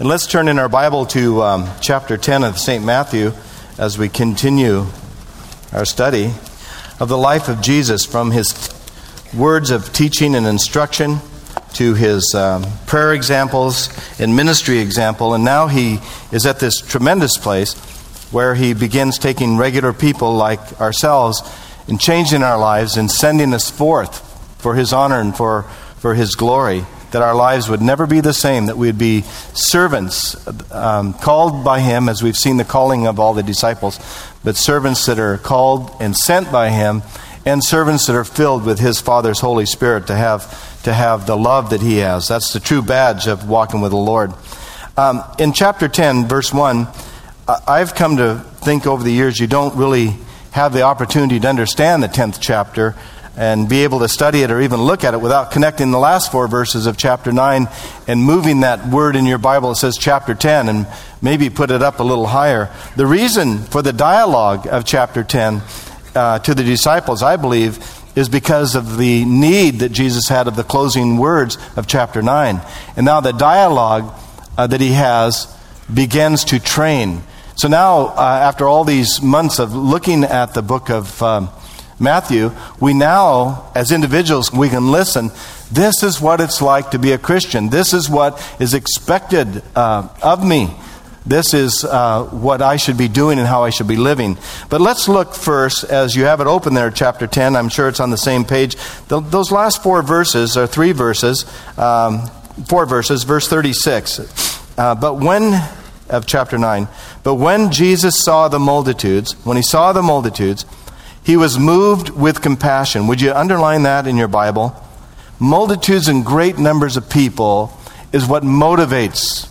And let's turn in our Bible to chapter 10 of St. Matthew as we continue our study of the life of Jesus, from his words of teaching and instruction to his prayer examples and ministry example. And now he is at this tremendous place where he begins taking regular people like ourselves and changing our lives and sending us forth for his honor and for his glory, that our lives would never be the same, that we would be servants called by him, as we've seen the calling of all the disciples, but servants that are called and sent by him, and servants that are filled with his Father's Holy Spirit to have the love that he has. That's the true badge of walking with the Lord. In chapter 10, verse 1, I've come to think over the years you don't really have the opportunity to understand the 10th chapter and be able to study it or even look at it without connecting the last 4 verses of chapter 9 and moving that word in your Bible that says chapter 10 and maybe put it up a little higher. The reason for the dialogue of chapter 10 to the disciples, I believe, is because of the need that Jesus had of the closing words of chapter 9. And now the dialogue that he has begins to train. So now, after all these months of looking at the book of Matthew, we now, as individuals, we can listen. This is what it's like to be a Christian. This is what is expected of me. This is what I should be doing and how I should be living. But let's look first, as you have it open there, chapter 10. I'm sure it's on the same page. Those last 4 verses are 3 verses, 4 verses, verse 36. Of chapter 9. But when Jesus saw the multitudes, he was moved with compassion. Would you underline that in your Bible? Multitudes and great numbers of people is what motivates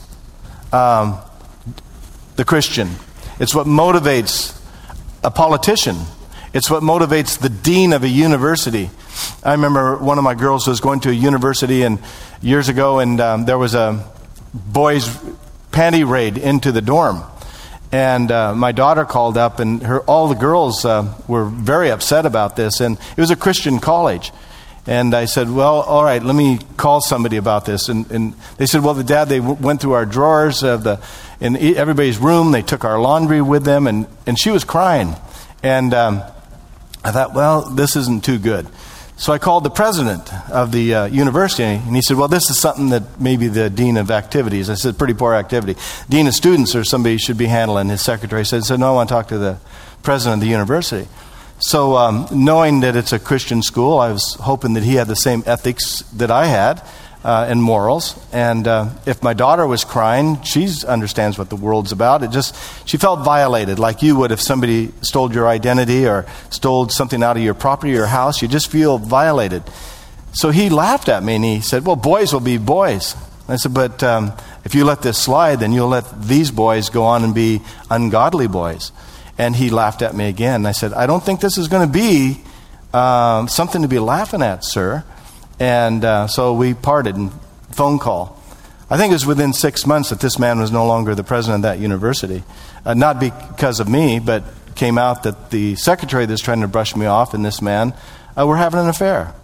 the Christian. It's what motivates a politician. It's what motivates the dean of a university. I remember one of my girls was going to a university years ago, and there was a boys' panty raid into the dorm. And my daughter called up, and all the girls were very upset about this. And it was a Christian college. And I said, well, all right, let me call somebody about this. And they said, well, they went through our drawers in everybody's room. They took our laundry with them, and she was crying. And I thought, well, this isn't too good. So I called the president of the university, and he said, well, this is something that maybe the dean of activities. I said, pretty poor activity. Dean of students or somebody should be handling. His secretary said, no, I want to talk to the president of the university. So knowing that it's a Christian school, I was hoping that he had the same ethics that I had and morals. And if my daughter was crying, she understands what the world's about. She felt violated, like you would if somebody stole your identity or stole something out of your property or your house. You just feel violated. So he laughed at me and he said, well, boys will be boys. I said, but if you let this slide, then you'll let these boys go on and be ungodly boys. And he laughed at me again. I said, I don't think this is going to be something to be laughing at, sir. And so we parted in phone call. I think it was within 6 months that this man was no longer the president of that university. Not because of me, but came out that the secretary that's trying to brush me off and this man were having an affair.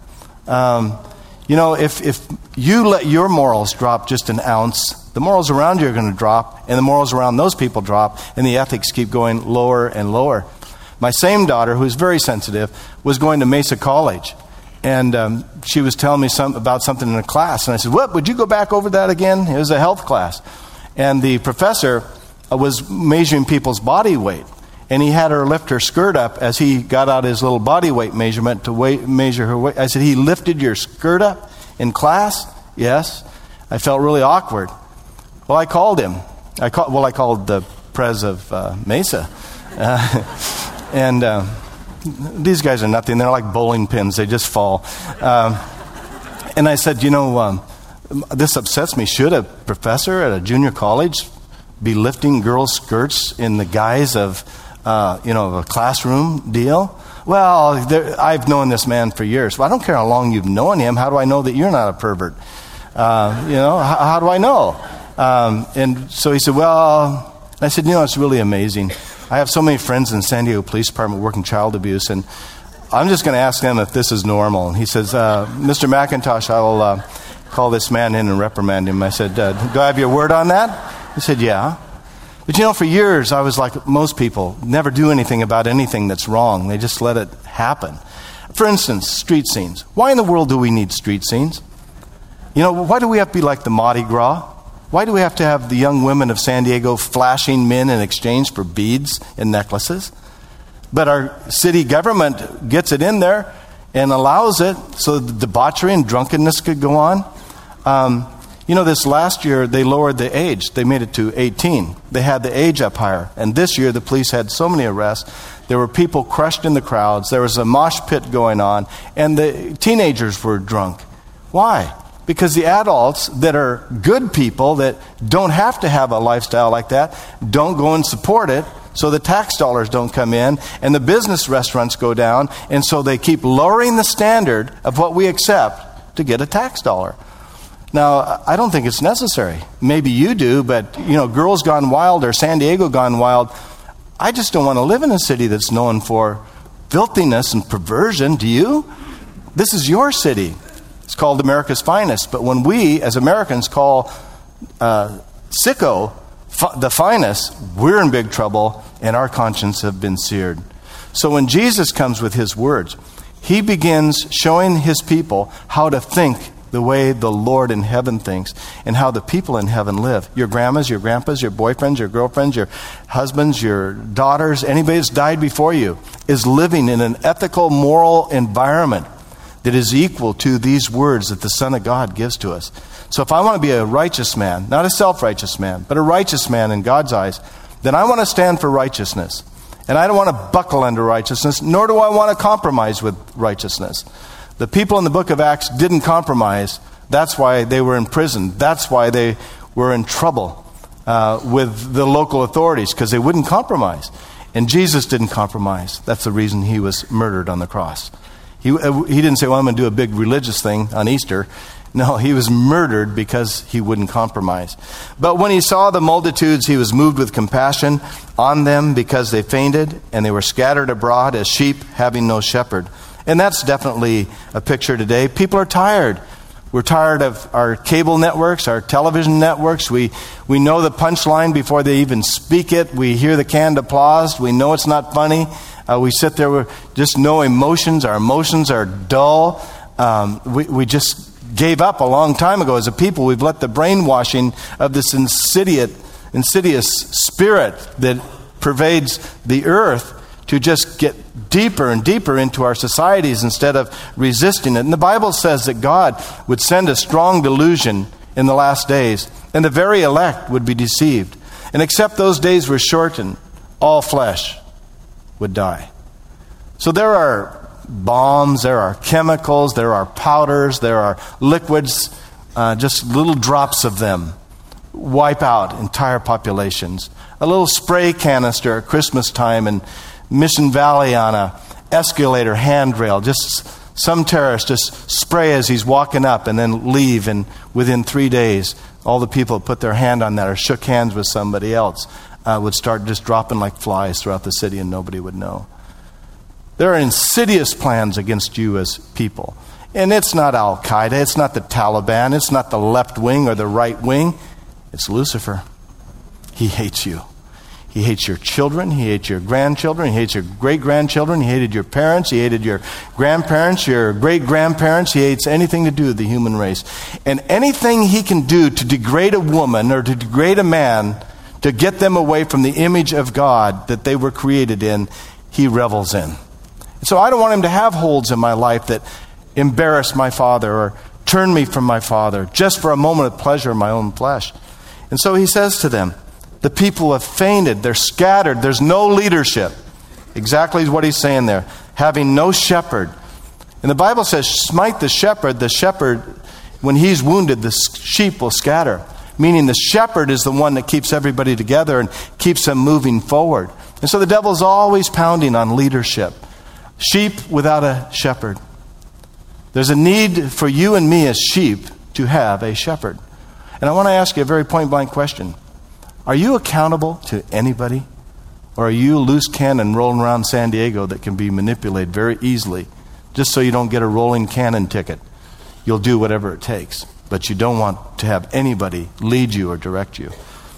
If you let your morals drop just an ounce, the morals around you are going to drop, and the morals around those people drop, and the ethics keep going lower and lower. My same daughter, who's very sensitive, was going to Mesa College. And she was telling me about something in a class. And I said, what, would you go back over that again? It was a health class. And the professor was measuring people's body weight. And he had her lift her skirt up as he got out his little body weight measurement to measure her weight. I said, he lifted your skirt up in class? Yes. I felt really awkward. Well, I called him. I called the pres of Mesa. These guys are nothing. They're like bowling pins. They just fall. And I said, this upsets me. Should a professor at a junior college be lifting girls' skirts in the guise of, a classroom deal? Well, I've known this man for years. Well, I don't care how long you've known him. How do I know that you're not a pervert? How do I know? And so he said, well, I said, it's really amazing. I have so many friends in the San Diego Police Department working child abuse, and I'm just going to ask them if this is normal. And he says, Mr. McIntosh, I will call this man in and reprimand him. I said, do I have your word on that? He said, yeah. But for years I was like most people, never do anything about anything that's wrong. They just let it happen. For instance, street scenes. Why in the world do we need street scenes? Why do we have to be like the Mardi Gras? Why do we have to have the young women of San Diego flashing men in exchange for beads and necklaces? But our city government gets it in there and allows it so the debauchery and drunkenness could go on. This last year they lowered the age. They made it to 18. They had the age up higher. And this year the police had so many arrests. There were people crushed in the crowds. There was a mosh pit going on. And the teenagers were drunk. Why? Because the adults that are good people that don't have to have a lifestyle like that don't go and support it, so the tax dollars don't come in, and the business restaurants go down, and so they keep lowering the standard of what we accept to get a tax dollar. Now, I don't think it's necessary. Maybe you do, but, Girls Gone Wild or San Diego Gone Wild, I just don't want to live in a city that's known for filthiness and perversion. Do you? This is your city. It's called America's Finest. But when we, as Americans, call Sicko the finest, we're in big trouble, and our conscience have been seared. So when Jesus comes with his words, he begins showing his people how to think the way the Lord in heaven thinks and how the people in heaven live. Your grandmas, your grandpas, your boyfriends, your girlfriends, your husbands, your daughters, anybody that's died before you is living in an ethical, moral environment that is equal to these words that the Son of God gives to us. So if I want to be a righteous man, not a self-righteous man, but a righteous man in God's eyes, then I want to stand for righteousness. And I don't want to buckle under righteousness, nor do I want to compromise with righteousness. The people in the book of Acts didn't compromise. That's why they were in prison. That's why they were in trouble with the local authorities, because they wouldn't compromise. And Jesus didn't compromise. That's the reason he was murdered on the cross. He didn't say, well, I'm going to do a big religious thing on Easter. No, he was murdered because he wouldn't compromise. But when he saw the multitudes, he was moved with compassion on them because they fainted and they were scattered abroad as sheep having no shepherd. And that's definitely a picture today. People are tired. We're tired of our cable networks, our television networks. We know the punchline before they even speak it. We hear the canned applause. We know it's not funny. We sit there with just no emotions. Our emotions are dull. We just gave up a long time ago as a people. We've let the brainwashing of this insidious spirit that pervades the earth to just get deeper and deeper into our societies instead of resisting it. And the Bible says that God would send a strong delusion in the last days, and the very elect would be deceived. And except those days were shortened, all flesh would die. So there are bombs, there are chemicals, there are powders, there are liquids, just little drops of them wipe out entire populations. A little spray canister at Christmas time in Mission Valley on a escalator handrail, just some terrorist just spray as he's walking up and then leave, and within 3 days all the people that put their hand on that or shook hands with somebody else would start just dropping like flies throughout the city and nobody would know. There are insidious plans against you as people. And it's not Al-Qaeda, it's not the Taliban, it's not the left wing or the right wing. It's Lucifer. He hates you. He hates your children, he hates your grandchildren, he hates your great-grandchildren, he hated your parents, he hated your grandparents, your great-grandparents, he hates anything to do with the human race. And anything he can do to degrade a woman or to degrade a man, to get them away from the image of God that they were created in, he revels in. So I don't want him to have holds in my life that embarrass my father or turn me from my father just for a moment of pleasure in my own flesh. And so he says to them, the people have fainted, they're scattered, there's no leadership. Exactly what he's saying there, having no shepherd. And the Bible says, smite the shepherd, when he's wounded, the sheep will scatter. Meaning the shepherd is the one that keeps everybody together and keeps them moving forward. And so the devil's always pounding on leadership. Sheep without a shepherd. There's a need for you and me as sheep to have a shepherd. And I want to ask you a very point-blank question. Are you accountable to anybody? Or are you a loose cannon rolling around San Diego that can be manipulated very easily just so you don't get a rolling cannon ticket? You'll do whatever it takes, but you don't want to have anybody lead you or direct you.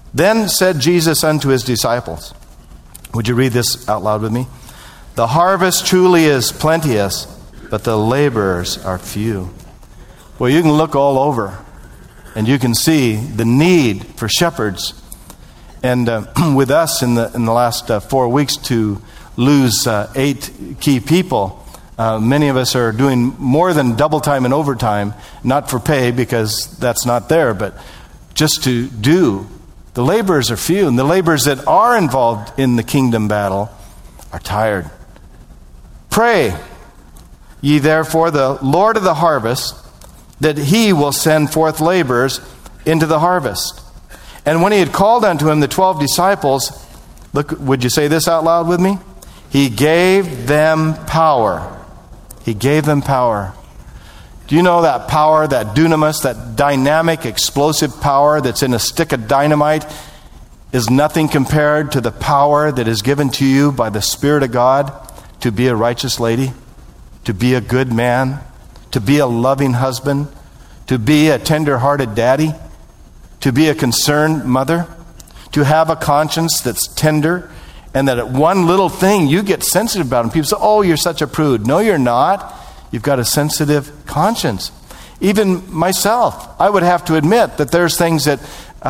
Then said Jesus unto his disciples, would you read this out loud with me? The harvest truly is plenteous, but the laborers are few. Well, you can look all over, and you can see the need for shepherds. And with us in the last 4 weeks to lose 8 key people, many of us are doing more than double time and overtime, not for pay because that's not there, but just to do. The laborers are few, and the laborers that are involved in the kingdom battle are tired. Pray ye therefore the Lord of the harvest, that he will send forth laborers into the harvest. And when he had called unto him the 12 disciples, look, would you say this out loud with me? He gave them power. He gave them power. Do you know that power, that dunamis, that dynamic, explosive power that's in a stick of dynamite is nothing compared to the power that is given to you by the Spirit of God to be a righteous lady, to be a good man, to be a loving husband, to be a tender-hearted daddy, to be a concerned mother, to have a conscience that's tender, and that at one little thing you get sensitive about. And people say, oh, you're such a prude. No, you're not. You've got a sensitive conscience. Even myself, I would have to admit that there's things that,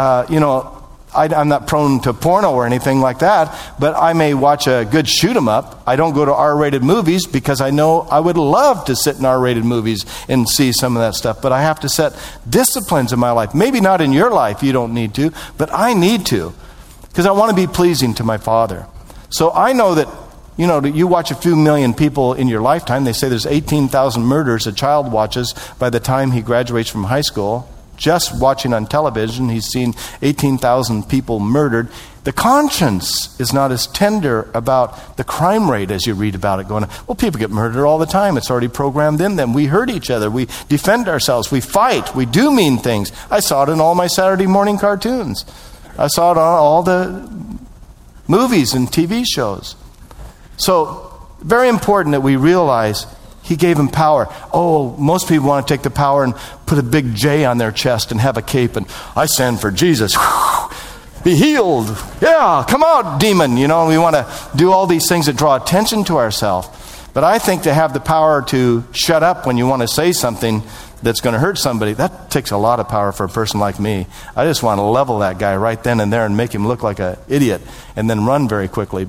I'm not prone to porno or anything like that, but I may watch a good shoot 'em up. I don't go to R-rated movies because I know I would love to sit in R-rated movies and see some of that stuff. But I have to set disciplines in my life. Maybe not in your life, you don't need to, but I need to because I want to be pleasing to my Father. So I know that, you watch a few million people in your lifetime. They say there's 18,000 murders a child watches by the time he graduates from high school. Just watching on television, he's seen 18,000 people murdered. The conscience is not as tender about the crime rate as you read about it going, well, people get murdered all the time. It's already programmed in them. We hurt each other. We defend ourselves. We fight. We do mean things. I saw it in all my Saturday morning cartoons. I saw it on all the movies and TV shows. So, very important that we realize he gave him power. Oh, most people want to take the power and put a big J on their chest and have a cape and I stand for Jesus. Be healed. Yeah, come out, demon. We want to do all these things that draw attention to ourselves. But I think to have the power to shut up when you want to say something that's going to hurt somebody, that takes a lot of power for a person like me. I just want to level that guy right then and there and make him look like an idiot and then run very quickly.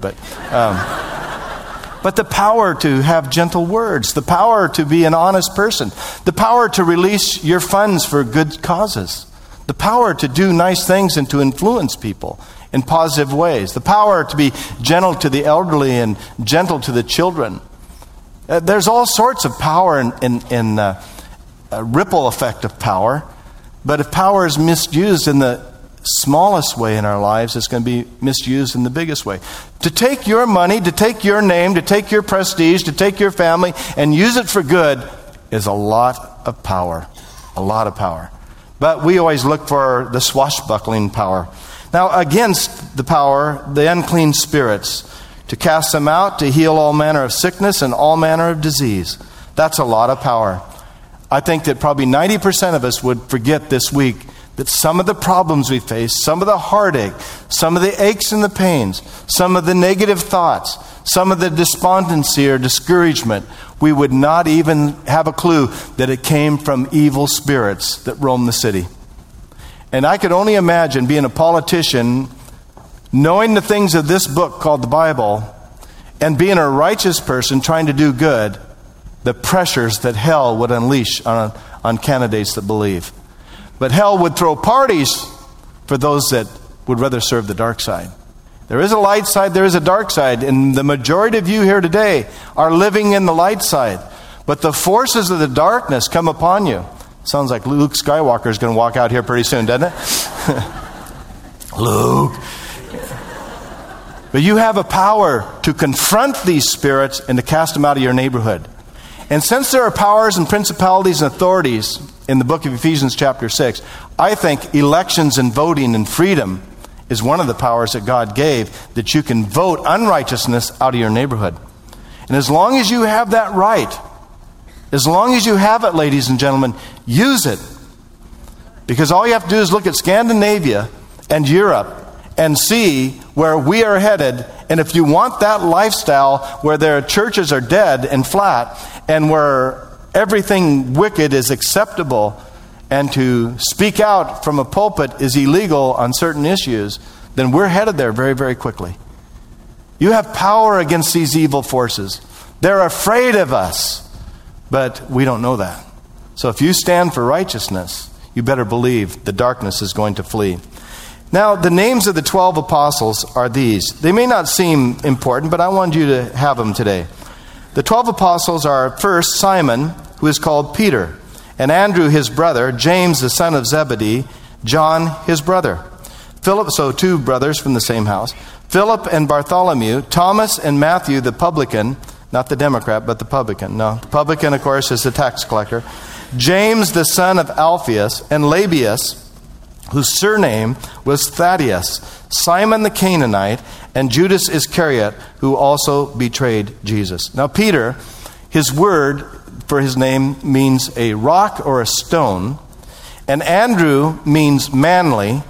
But the power to have gentle words, the power to be an honest person, the power to release your funds for good causes, the power to do nice things and to influence people in positive ways, the power to be gentle to the elderly and gentle to the children. There's all sorts of power and a ripple effect of power, but if power is misused in the smallest way in our lives, it's going to be misused in the biggest way. To take your money, to take your name, to take your prestige, to take your family and use it for good is a lot of power. A lot of power. But we always look for the swashbuckling power. Now, against the power, the unclean spirits, to cast them out, to heal all manner of sickness and all manner of disease. That's a lot of power. I think that probably 90% of us would forget this week that some of the problems we face, some of the heartache, some of the aches and the pains, some of the negative thoughts, some of the despondency or discouragement, we would not even have a clue that it came from evil spirits that roam the city. And I could only imagine being a politician, knowing the things of this book called the Bible, and being a righteous person trying to do good, the pressures that hell would unleash on candidates that believe. But hell would throw parties for those that would rather serve the dark side. There is a light side, there is a dark side, and the majority of you here today are living in the light side. But the forces of the darkness come upon you. Sounds like Luke Skywalker is going to walk out here pretty soon, doesn't it? Luke. But you have a power to confront these spirits and to cast them out of your neighborhood. And since there are powers and principalities and authorities in the book of Ephesians chapter 6, I think elections and voting and freedom is one of the powers that God gave, that you can vote unrighteousness out of your neighborhood. And as long as you have that right, as long as you have it, ladies and gentlemen, use it. Because all you have to do is look at Scandinavia and Europe and see where we are headed. And if you want that lifestyle where their churches are dead and flat and where everything wicked is acceptable and to speak out from a pulpit is illegal on certain issues, then we're headed there very, very quickly. You have power against these evil forces. They're afraid of us, but we don't know that. So if you stand for righteousness, you better believe the darkness is going to flee. Now, the names of the 12 apostles are these. They may not seem important, but I want you to have them today. The 12 apostles are, first, Simon, who is called Peter, and Andrew, his brother, James, the son of Zebedee, John, his brother, Philip, so two brothers from the same house, Philip and Bartholomew, Thomas and Matthew, the publican, not the Democrat, but the publican. No, the publican, of course, is the tax collector. James, the son of Alphaeus, and Lebbaeus, whose surname was Thaddeus, Simon the Canaanite, and Judas Iscariot, who also betrayed Jesus. Now, Peter, his word for his name means a rock or a stone, and Andrew means manly,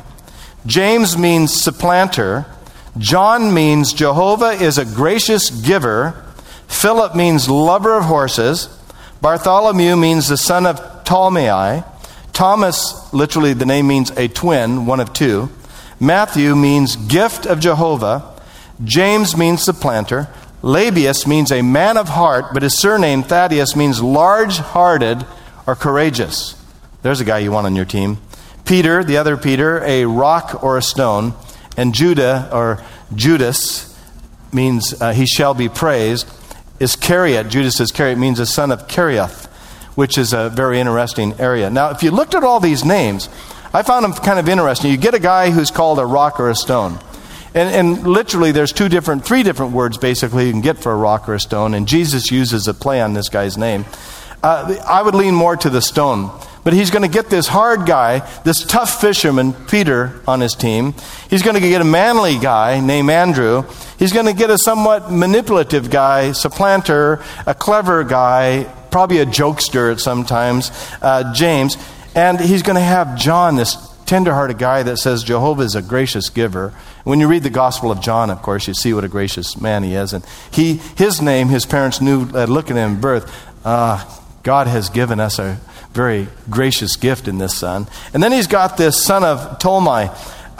James means supplanter, John means Jehovah is a gracious giver, Philip means lover of horses, Bartholomew means the son of Ptolemy, Thomas, literally the name means a twin, one of two, Matthew means gift of Jehovah, James means supplanter, Lebbaeus means a man of heart, but his surname Thaddeus means large-hearted or courageous. There's a guy you want on your team. Peter, the other Peter, a rock or a stone. And Judah, or Judas, means he shall be praised. Iscariot, Judas Iscariot, means a son of Kerioth, which is a very interesting area. Now, if you looked at all these names, I found them kind of interesting. You get a guy who's called a rock or a stone. And literally there's three different words basically you can get for a rock or a stone, and Jesus uses a play on this guy's name. I would lean more to the stone. But he's going to get this hard guy, this tough fisherman, Peter, on his team. He's going to get a manly guy named Andrew. He's going to get a somewhat manipulative guy, supplanter, a clever guy, probably a jokester at sometimes, James. And he's going to have John, this tender-hearted guy that says Jehovah is a gracious giver. When you read the Gospel of John, of course, you see what a gracious man he is. And his name, his parents knew, looking at him in birth, God has given us a very gracious gift in this son. And then he's got this son of Ptolemy.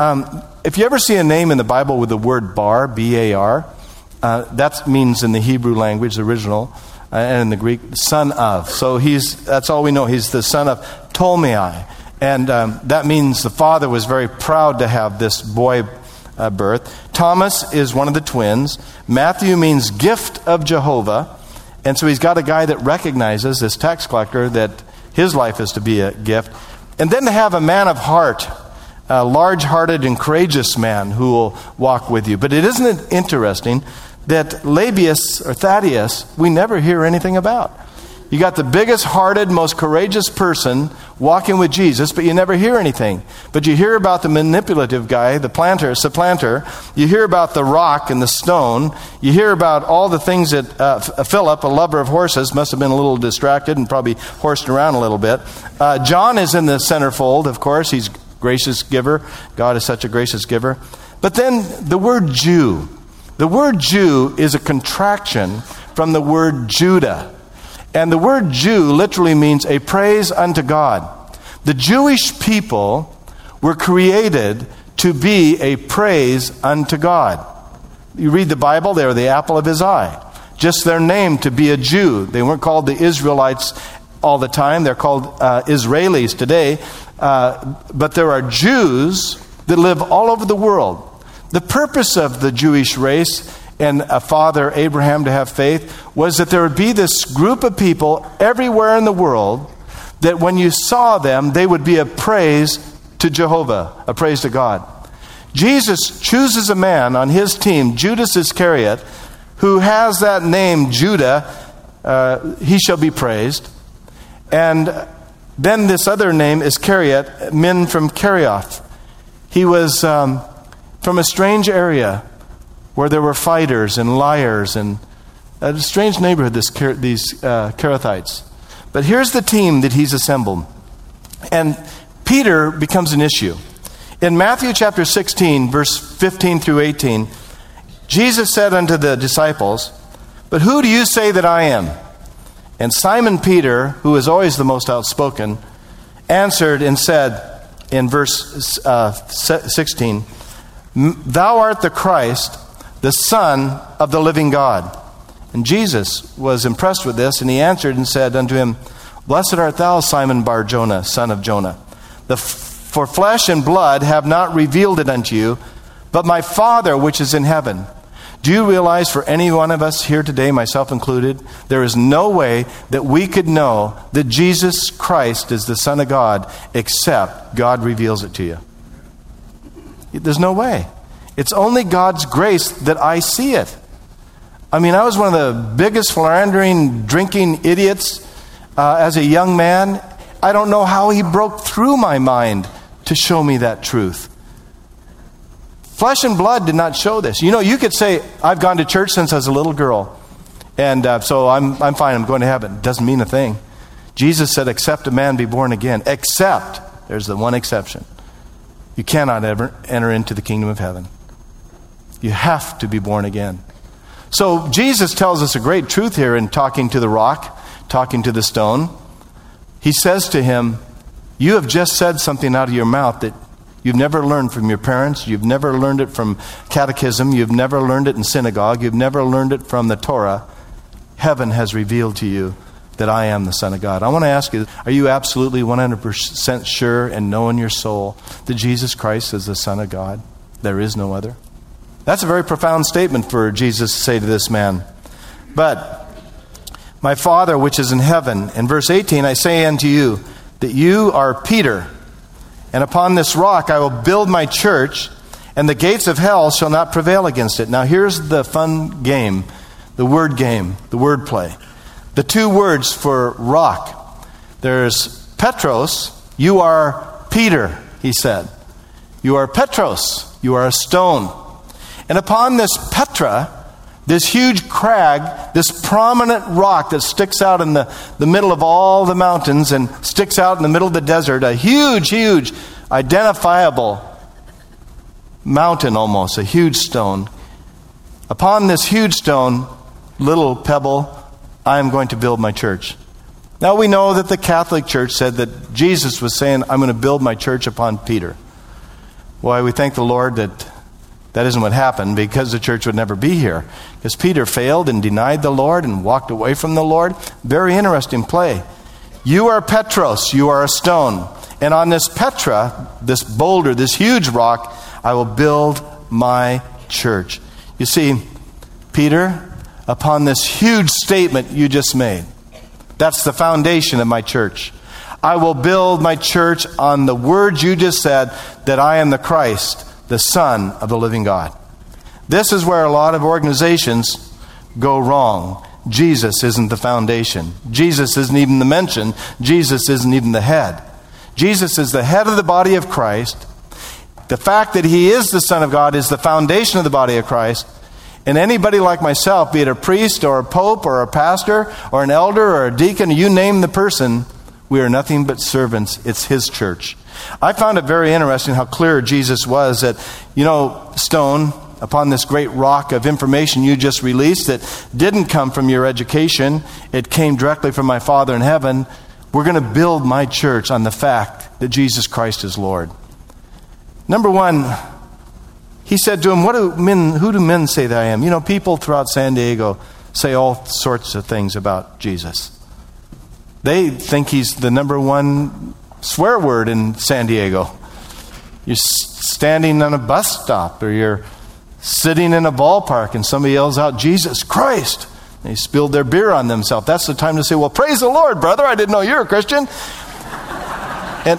If you ever see a name in the Bible with the word bar, B-A-R, that means in the Hebrew language, the original, and in the Greek, son of. So that's all we know. He's the son of Ptolemy. And that means the father was very proud to have this boy birth. Thomas is one of the twins. Matthew means gift of Jehovah. And so he's got a guy that recognizes, this tax collector, that his life is to be a gift. And then to have a man of heart, a large-hearted and courageous man who will walk with you. But isn't it interesting that Lebbaeus or Thaddeus, we never hear anything about? You got the biggest hearted, most courageous person walking with Jesus, but you never hear anything. But you hear about the manipulative guy, the supplanter. You hear about the rock and the stone. You hear about all the things that Philip, a lover of horses, must have been a little distracted and probably horsed around a little bit. John is in the centerfold, of course. He's gracious giver. God is such a gracious giver. But then the word Jew. The word Jew is a contraction from the word Judah. And the word Jew literally means a praise unto God. The Jewish people were created to be a praise unto God. You read the Bible, they were the apple of his eye. Just their name to be a Jew. They weren't called the Israelites all the time. They're called Israelis today. But there are Jews that live all over the world. The purpose of the Jewish race and a father, Abraham, to have faith, was that there would be this group of people everywhere in the world that when you saw them, they would be a praise to Jehovah, a praise to God. Jesus chooses a man on his team, Judas Iscariot, who has that name, Judah, he shall be praised. And then this other name, Iscariot, men from Kerioth. He was from a strange area where there were fighters and liars, and a strange neighborhood, these Kerethites. But here's the team that he's assembled. And Peter becomes an issue. In Matthew chapter 16, verse 15 through 18, Jesus said unto the disciples, "But who do you say that I am?" And Simon Peter, who is always the most outspoken, answered and said in verse 16, "Thou art the Christ, the Son of the living God." And Jesus was impressed with this, and he answered and said unto him, "Blessed art thou, Simon Bar-Jonah, son of Jonah. For flesh and blood have not revealed it unto you, but my Father which is in heaven." Do you realize for any one of us here today, myself included, there is no way that we could know that Jesus Christ is the Son of God except God reveals it to you? There's no way. It's only God's grace that I see it. I mean, I was one of the biggest philandering, drinking idiots as a young man. I don't know how he broke through my mind to show me that truth. Flesh and blood did not show this. You know, you could say, I've gone to church since I was a little girl, and so I'm fine, I'm going to heaven. It doesn't mean a thing. Jesus said, except a man be born again. Except, there's the one exception. You cannot ever enter into the kingdom of heaven. You have to be born again. So Jesus tells us a great truth here in talking to the rock, talking to the stone. He says to him, you have just said something out of your mouth that you've never learned from your parents. You've never learned it from catechism. You've never learned it in synagogue. You've never learned it from the Torah. Heaven has revealed to you that I am the Son of God. I want to ask you, are you absolutely 100% sure and know in your soul that Jesus Christ is the Son of God? There is no other. That's a very profound statement for Jesus to say to this man. But my Father which is in heaven, in verse 18, I say unto you that you are Peter, and upon this rock I will build my church, and the gates of hell shall not prevail against it. Now here's the fun game, the word play. The two words for rock. There's Petros, you are Peter, he said. You are Petros, you are a stone. And upon this Petra, this huge crag, this prominent rock that sticks out in the middle of all the mountains and sticks out in the middle of the desert, a huge, identifiable mountain almost, a huge stone. Upon this huge stone, little pebble, I am going to build my church. Now we know that the Catholic Church said that Jesus was saying, I'm going to build my church upon Peter. Why, we thank the Lord that isn't what happened, because the church would never be here. Because Peter failed and denied the Lord and walked away from the Lord. Very interesting play. You are Petros, you are a stone. And on this Petra, this boulder, this huge rock, I will build my church. You see, Peter, upon this huge statement you just made, that's the foundation of my church. I will build my church on the words you just said, that I am the Christ, the Son of the living God. This is where a lot of organizations go wrong. Jesus isn't the foundation. Jesus isn't even the mention. Jesus isn't even the head. Jesus is the head of the body of Christ. The fact that he is the Son of God is the foundation of the body of Christ. And anybody like myself, be it a priest or a pope or a pastor or an elder or a deacon, you name the person, we are nothing but servants. It's his church. I found it very interesting how clear Jesus was that, stone, upon this great rock of information you just released that didn't come from your education, it came directly from my Father in heaven. We're going to build my church on the fact that Jesus Christ is Lord. Number one, he said to him, who do men say that I am? People throughout San Diego say all sorts of things about Jesus. They think he's the number one swear word in San Diego. You're standing on a bus stop, or you're sitting in a ballpark and somebody yells out, Jesus Christ. They spilled their beer on themselves. That's the time to say, well, praise the Lord, brother. I didn't know you're a Christian. And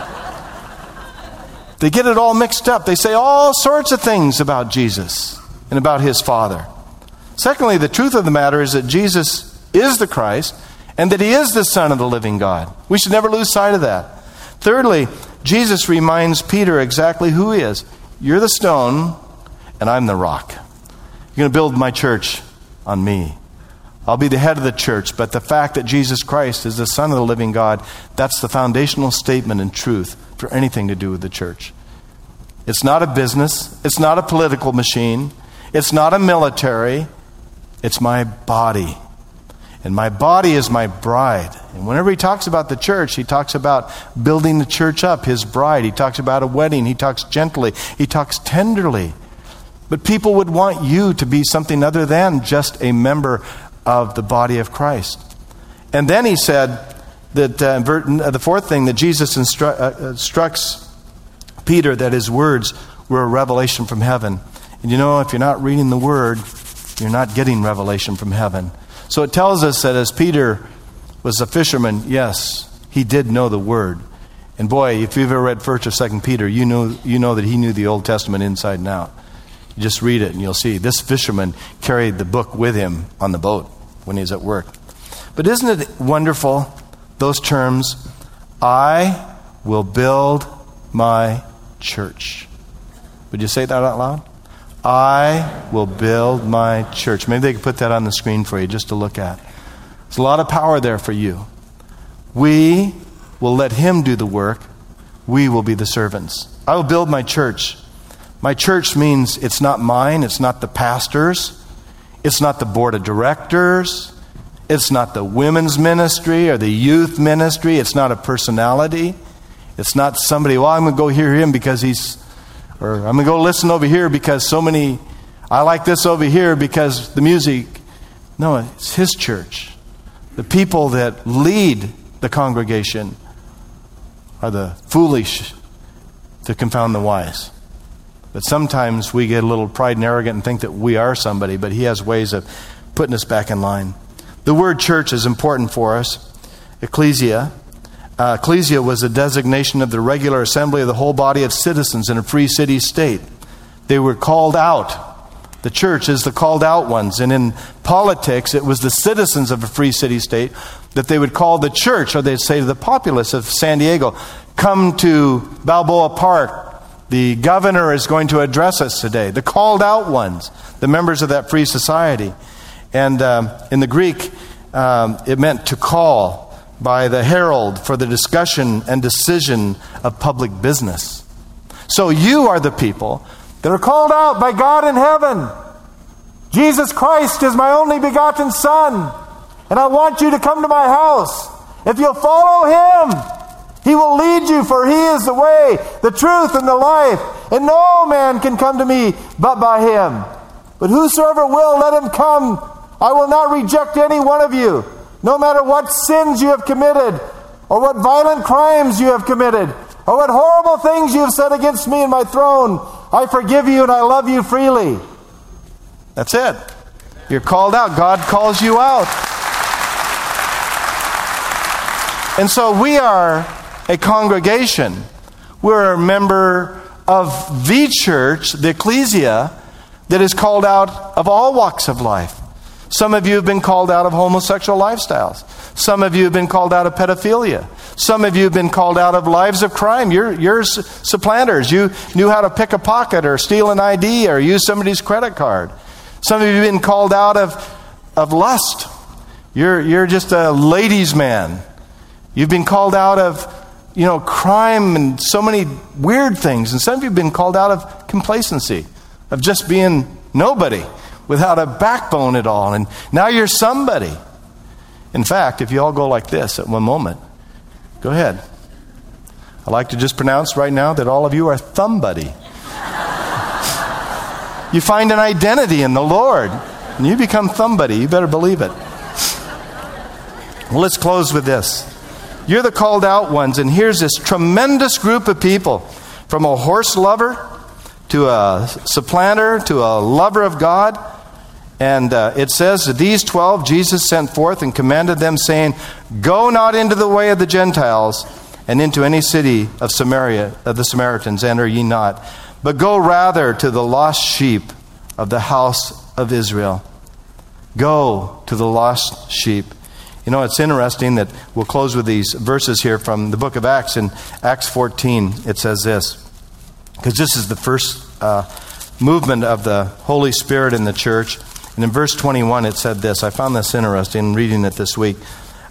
they get it all mixed up. They say all sorts of things about Jesus and about his Father. Secondly, the truth of the matter is that Jesus is the Christ and that he is the Son of the living God. We should never lose sight of that. Thirdly, Jesus reminds Peter exactly who he is. You're the stone, and I'm the rock. You're going to build my church on me. I'll be the head of the church, but the fact that Jesus Christ is the Son of the living God, that's the foundational statement and truth for anything to do with the church. It's not a business. It's not a political machine. It's not a military. It's my body. And my body is my bride. And whenever he talks about the church, he talks about building the church up, his bride. He talks about a wedding. He talks gently. He talks tenderly. But people would want you to be something other than just a member of the body of Christ. And then he said that the fourth thing, that Jesus instructs Peter that his words were a revelation from heaven. And you know, if you're not reading the Word, you're not getting revelation from heaven. So it tells us that as Peter was a fisherman, yes, he did know the Word. And boy, if you've ever read 1st or 2nd Peter, you know that he knew the Old Testament inside and out. You just read it and you'll see this fisherman carried the book with him on the boat when he was at work. But isn't it wonderful, those terms, I will build my church. Would you say that out loud? I will build my church. Maybe they could put that on the screen for you just to look at. There's a lot of power there for you. We will let him do the work. We will be the servants. I will build my church. My church means it's not mine. It's not the pastor's. It's not the board of directors. It's not the women's ministry or the youth ministry. It's not a personality. It's not somebody, well, I'm going to go hear him because or I'm going to go listen over here because I like this over here because the music. No, it's his church. The people that lead the congregation are the foolish to confound the wise. But sometimes we get a little pride and arrogant and think that we are somebody, but he has ways of putting us back in line. The word church is important for us. Ecclesia. Ecclesia was a designation of the regular assembly of the whole body of citizens in a free city state. They were called out. The church is the called out ones. And in politics, it was the citizens of a free city state that they would call the church, or they'd say to the populace of San Diego, come to Balboa Park. The governor is going to address us today. The called out ones, the members of that free society. And in the Greek, it meant to call by the herald for the discussion and decision of public business. So you are the people that are called out by God in heaven. Jesus Christ is my only begotten Son, and I want you to come to my house. If you'll follow him, he will lead you, for he is the way, the truth, and the life. And no man can come to me but by him. But whosoever will, let him come. I will not reject any one of you, no matter what sins you have committed, or what violent crimes you have committed, or what horrible things you have said against me and my throne. I forgive you and I love you freely. That's it. You're called out. God calls you out. And so we are a congregation. We're a member of the church, the ecclesia, that is called out of all walks of life. Some of you have been called out of homosexual lifestyles. Some of you have been called out of pedophilia. Some of you have been called out of lives of crime. You're supplanters. You knew how to pick a pocket or steal an ID or use somebody's credit card. Some of you have been called out of lust. You're just a ladies' man. You've been called out of crime and so many weird things. And some of you have been called out of complacency, of just being nobody, without a backbone at all. And now you're somebody. In fact, if you all go like this at one moment, go ahead. I'd like to just pronounce right now that all of you are thumbuddy. You find an identity in the Lord, and you become thumbuddy. You better believe it. Well, let's close with this. You're the called out ones, and here's this tremendous group of people, from a horse lover to a supplanter to a lover of God. And it says that these 12 Jesus sent forth and commanded them, saying, go not into the way of the Gentiles, and into any city of Samaria, of the Samaritans, enter ye not, but go rather to the lost sheep of the house of Israel. Go to the lost sheep. You know, it's interesting that we'll close with these verses here from the book of Acts. In Acts 14, it says this, because this is the first movement of the Holy Spirit in the church. And in verse 21, it said this. I found this interesting reading it this week.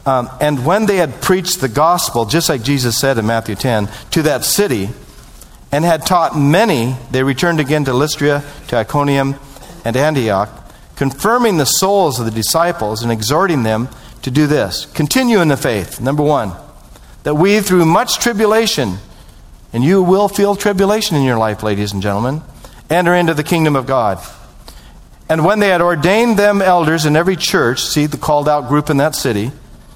And when they had preached the gospel, just like Jesus said in Matthew 10, to that city, and had taught many, they returned again to Lystra, to Iconium, and Antioch, confirming the souls of the disciples and exhorting them to do this. Continue in the faith. Number 1, that we through much tribulation, and you will feel tribulation in your life, ladies and gentlemen, enter into the kingdom of God. And when they had ordained them elders in every church, see the called out group in that city,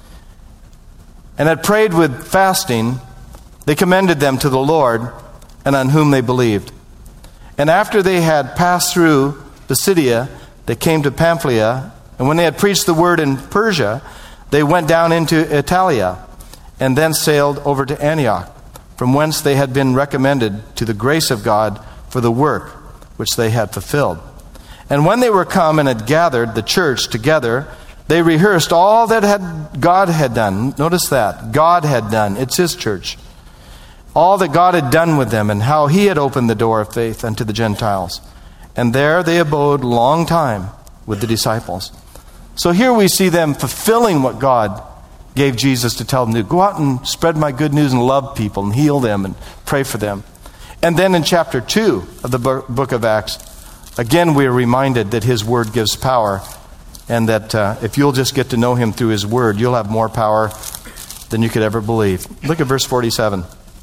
and had prayed with fasting, they commended them to the Lord, and on whom they believed. And after they had passed through Pisidia, they came to Pamphylia, and when they had preached the word in Persia, they went down into Italia, and then sailed over to Antioch, from whence they had been recommended to the grace of God for the work which they had fulfilled. And when they were come and had gathered the church together, they rehearsed all that God had done. Notice that. God had done. It's His church. All that God had done with them, and how He had opened the door of faith unto the Gentiles. And there they abode long time with the disciples. So here we see them fulfilling what God gave Jesus to tell them to do. Go out and spread my good news and love people and heal them and pray for them. And then in chapter 2 of the book of Acts, again we are reminded that His word gives power, and that if you'll just get to know Him through His word, you'll have more power than you could ever believe. Look at verse 47.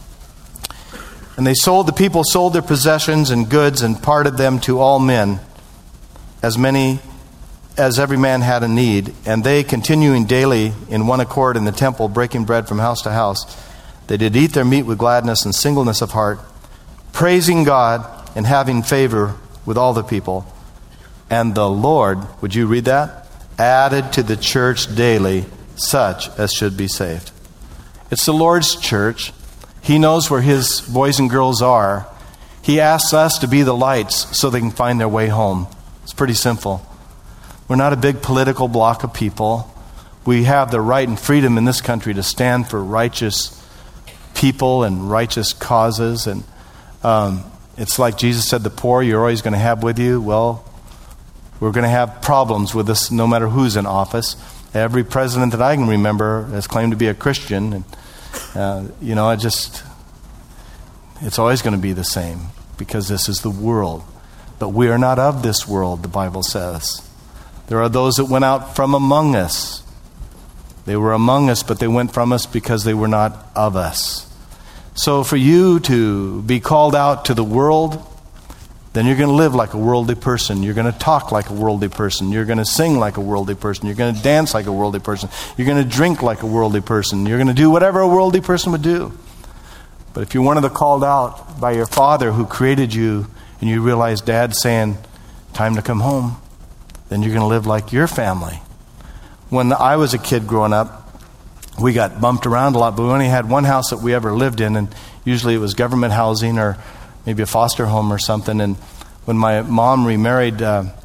And the people sold their possessions and goods and parted them to all men, as many as every man had a need. And they, continuing daily in one accord in the temple, breaking bread from house to house, they did eat their meat with gladness and singleness of heart, praising God and having favor with all the people. And the Lord, would you read that? Added to the church daily such as should be saved. It's the Lord's church. He knows where His boys and girls are. He asks us to be the lights so they can find their way home. It's pretty simple. We're not a big political block of people. We have the right and freedom in this country to stand for righteous people and righteous causes. And it's like Jesus said, the poor you're always going to have with you. Well, we're going to have problems with this no matter who's in office. Every president that I can remember has claimed to be a Christian. And it's always going to be the same, because this is the world. But we are not of this world, the Bible says. There are those that went out from among us. They were among us, but they went from us because they were not of us. So for you to be called out to the world, then you're going to live like a worldly person. You're going to talk like a worldly person. You're going to sing like a worldly person. You're going to dance like a worldly person. You're going to drink like a worldly person. You're going to do whatever a worldly person would do. But if you're one of the called out by your Father who created you, and you realize Dad's saying, time to come home, then you're going to live like your family. When I was a kid growing up, we got bumped around a lot, but we only had one house that we ever lived in, and usually it was government housing or maybe a foster home or something. And when my mom remarried,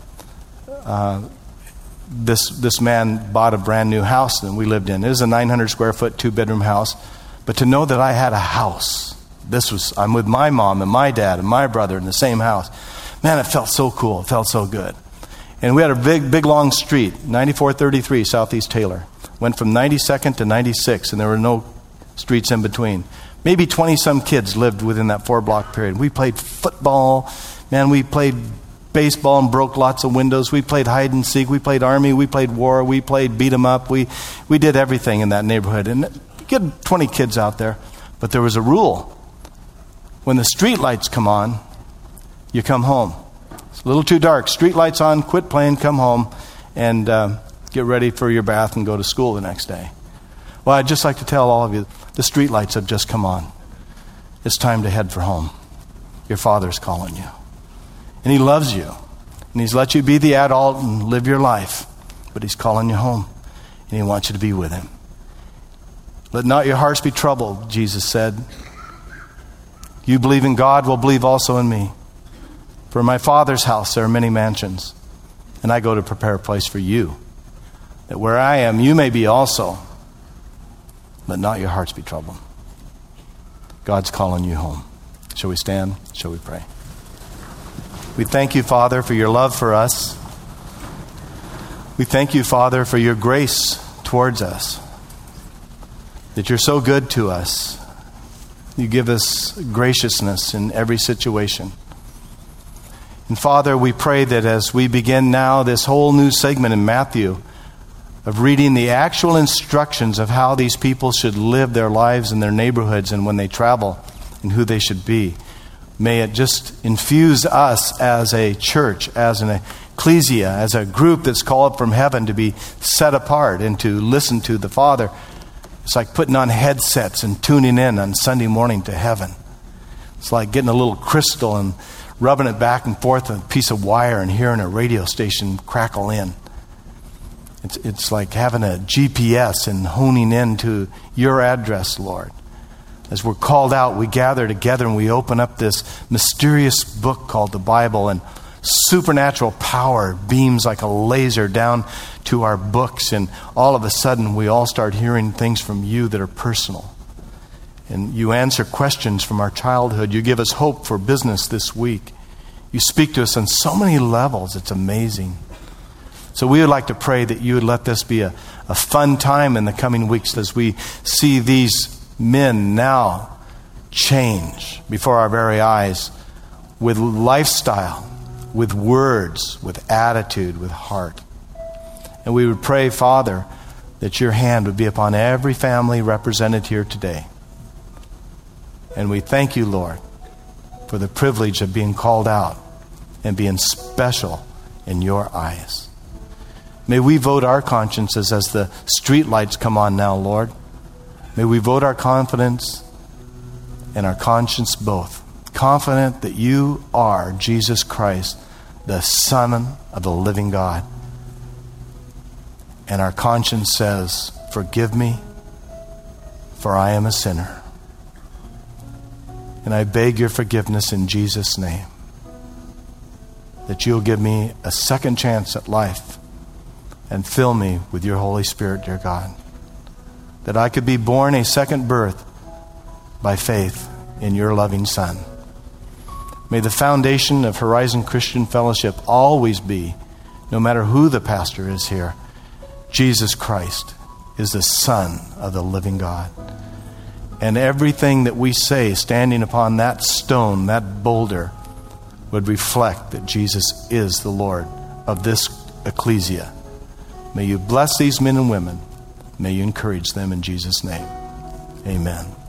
this man bought a brand new house that we lived in. It was a 900 square foot, 2-bedroom house. But to know that I had a house, I'm with my mom and my dad and my brother in the same house. Man, it felt so cool. It felt so good. And we had a big long street, 9433 Southeast Taylor. Went from 92nd to 96, and there were no streets in between. Maybe 20-some kids lived within that 4-block period. We played football. Man, we played baseball and broke lots of windows. We played hide and seek. We played army. We played war. We played beat 'em up. We did everything in that neighborhood. And you get 20 kids out there. But there was a rule. When the street lights come on, you come home. It's a little too dark. Street lights on, quit playing, come home, and get ready for your bath and go to school the next day. Well, I'd just like to tell all of you, the street lights have just come on. It's time to head for home. Your Father's calling you. And He loves you. And He's let you be the adult and live your life. But He's calling you home. And He wants you to be with Him. Let not your hearts be troubled, Jesus said. You believe in God, will believe also in me. For in my Father's house there are many mansions. And I go to prepare a place for you, that where I am, you may be also. Let not your hearts be troubled. God's calling you home. Shall we stand? Shall we pray? We thank you, Father, for your love for us. We thank you, Father, for your grace towards us. That you're so good to us. You give us graciousness in every situation. And Father, we pray that as we begin now this whole new segment in Matthew of reading the actual instructions of how these people should live their lives in their neighborhoods and when they travel and who they should be, may it just infuse us as a church, as an ecclesia, as a group that's called from heaven to be set apart and to listen to the Father. It's like putting on headsets and tuning in on Sunday morning to heaven. It's like getting a little crystal and rubbing it back and forth with a piece of wire and hearing a radio station crackle in. It's like having a GPS and honing in to your address, Lord. As we're called out, we gather together and we open up this mysterious book called the Bible, and supernatural power beams like a laser down to our books, and all of a sudden we all start hearing things from you that are personal. And you answer questions from our childhood. You give us hope for business this week. You speak to us on so many levels. It's amazing. So we would like to pray that you would let this be a fun time in the coming weeks as we see these men now change before our very eyes with lifestyle, with words, with attitude, with heart. And we would pray, Father, that your hand would be upon every family represented here today. And we thank you, Lord, for the privilege of being called out and being special in your eyes. May we vote our consciences as the street lights come on now, Lord. May we vote our confidence and our conscience both. Confident that you are Jesus Christ, the Son of the living God. And our conscience says, forgive me, for I am a sinner. And I beg your forgiveness in Jesus' name. That you'll give me a second chance at life and fill me with your Holy Spirit, dear God. That I could be born a second birth by faith in your loving Son. May the foundation of Horizon Christian Fellowship always be, no matter who the pastor is here, Jesus Christ is the Son of the living God. And everything that we say standing upon that stone, that boulder, would reflect that Jesus is the Lord of this ecclesia. May you bless these men and women. May you encourage them in Jesus' name. Amen.